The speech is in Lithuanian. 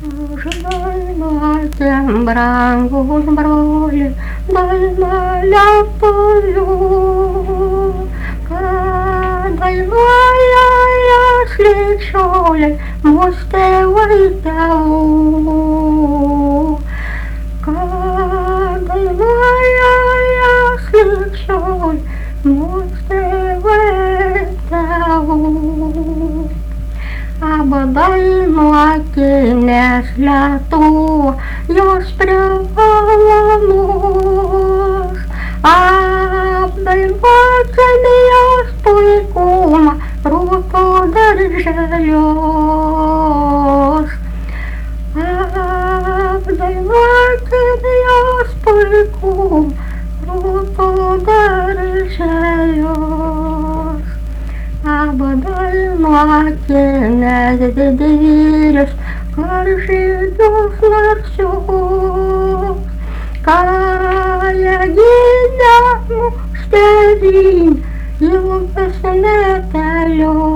Žvaigždėm brangus broli, dainuoja toliau, kad dainuoja jas lyg šiolei mūsų tėvai tėvų. Kad dainuoja jas lyg šiolei mūsų tėvai tėvų. Apdainuoti nes Lietuva jos privalumus, apdainuoti jos puikumą rūtų darželius. Apdainuoti jos puikumą rūtų darželius. Apdainuoti nes didvyrius karžygius narsius, ką jie gynė mūsų tėvynę ilgus metelius.